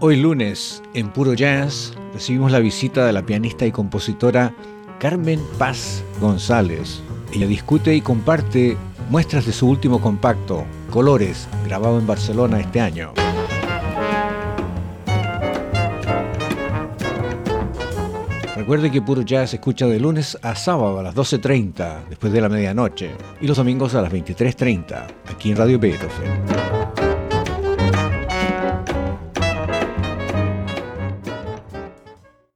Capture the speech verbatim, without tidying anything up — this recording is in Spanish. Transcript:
Hoy lunes, en Puro Jazz, recibimos la visita de la pianista y compositora Carmen Paz González. Ella discute y comparte muestras de su último compacto, Colores, grabado en Barcelona este año. Recuerde que Puro Jazz se escucha de lunes a sábado a las doce treinta, después de la medianoche, y los domingos a las veintitrés treinta, aquí en Radio Beethoven.